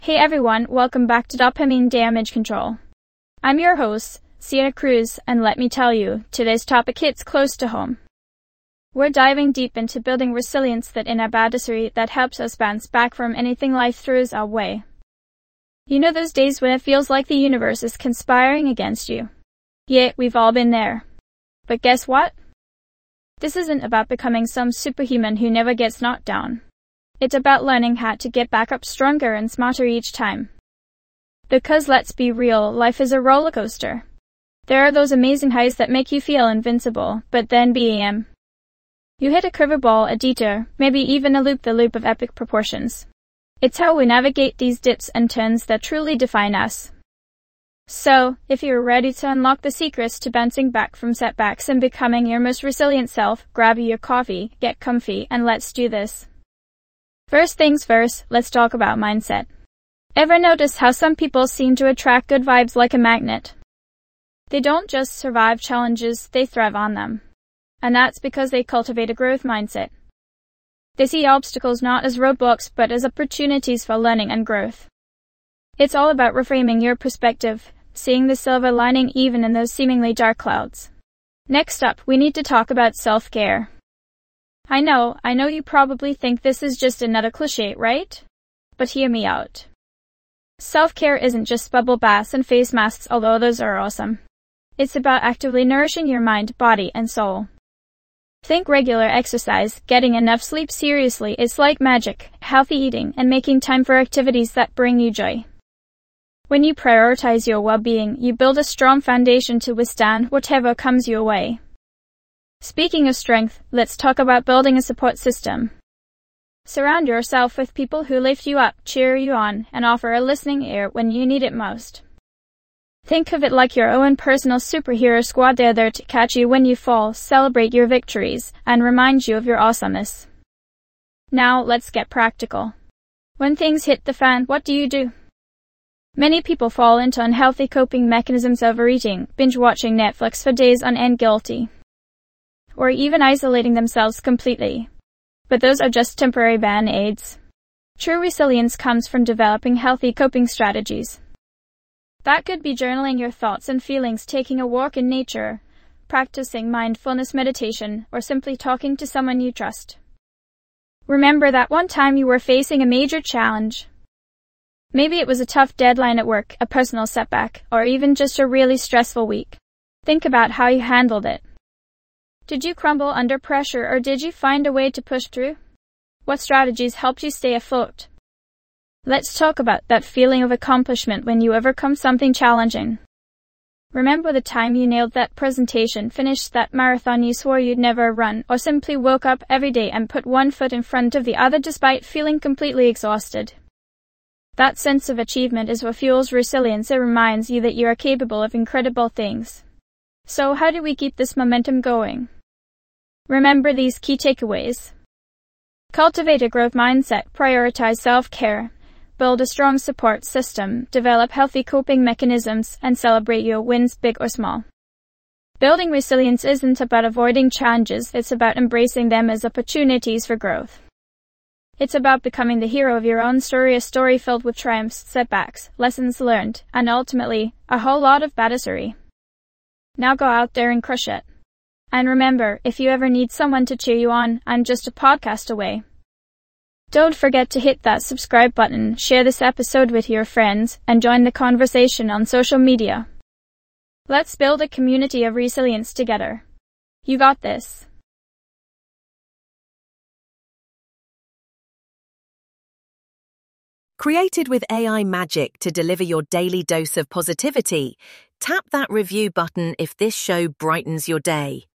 Hey everyone, welcome back to Dopamine Damage Control. I'm your host, Sierra Cruz, and let me tell you, today's topic hits close to home. We're diving deep into building resilience that in our badassery that helps us bounce back from anything life throws our way. You know those days when it feels like the universe is conspiring against you? Yeah, we've all been there. But guess what? This isn't about becoming some superhuman who never gets knocked down. It's about learning how to get back up stronger and smarter each time. Because let's be real, life is a roller coaster. There are those amazing highs that make you feel invincible, but then bam. You hit a curveball, a detour, maybe even a loop-the-loop of epic proportions. It's how we navigate these dips and turns that truly define us. So, if you're ready to unlock the secrets to bouncing back from setbacks and becoming your most resilient self, grab your coffee, get comfy, and let's do this. First things first, let's talk about mindset. Ever notice how some people seem to attract good vibes like a magnet? They don't just survive challenges, they thrive on them. And that's because they cultivate a growth mindset. They see obstacles not as roadblocks but as opportunities for learning and growth. It's all about reframing your perspective, seeing the silver lining even in those seemingly dark clouds. Next up, we need to talk about self-care. I know you probably think this is just another cliche, right? But hear me out. Self-care isn't just bubble baths and face masks, although those are awesome. It's about actively nourishing your mind, body, and soul. Think regular exercise, getting enough sleep. Seriously, it's like magic, healthy eating, and making time for activities that bring you joy. When you prioritize your well-being, you build a strong foundation to withstand whatever comes your way. Speaking of strength, let's talk about building a support system. Surround yourself with people who lift you up, cheer you on, and offer a listening ear when you need it most. Think of it like your own personal superhero squad. They're there to catch you when you fall, celebrate your victories, and remind you of your awesomeness. Now, let's get practical. When things hit the fan, what do? Many people fall into unhealthy coping mechanisms: overeating, binge-watching Netflix for days on end, guilty, or even isolating themselves completely. But those are just temporary band-aids. True resilience comes from developing healthy coping strategies. That could be journaling your thoughts and feelings, taking a walk in nature, practicing mindfulness meditation, or simply talking to someone you trust. Remember that one time you were facing a major challenge. Maybe it was a tough deadline at work, a personal setback, or even just a really stressful week. Think about how you handled it. Did you crumble under pressure, or did you find a way to push through? What strategies helped you stay afloat? Let's talk about that feeling of accomplishment when you overcome something challenging. Remember the time you nailed that presentation, finished that marathon you swore you'd never run, or simply woke up every day and put one foot in front of the other despite feeling completely exhausted. That sense of achievement is what fuels resilience. It reminds you that you are capable of incredible things. So how do we keep this momentum going? Remember these key takeaways. Cultivate a growth mindset, prioritize self-care, build a strong support system, develop healthy coping mechanisms, and celebrate your wins, big or small. Building resilience isn't about avoiding challenges, it's about embracing them as opportunities for growth. It's about becoming the hero of your own story, a story filled with triumphs, setbacks, lessons learned, and ultimately, a whole lot of badassery. Now go out there and crush it. And remember, if you ever need someone to cheer you on, I'm just a podcast away. Don't forget to hit that subscribe button, share this episode with your friends, and join the conversation on social media. Let's build a community of resilience together. You got this. Created with AI magic to deliver your daily dose of positivity, tap that review button if this show brightens your day.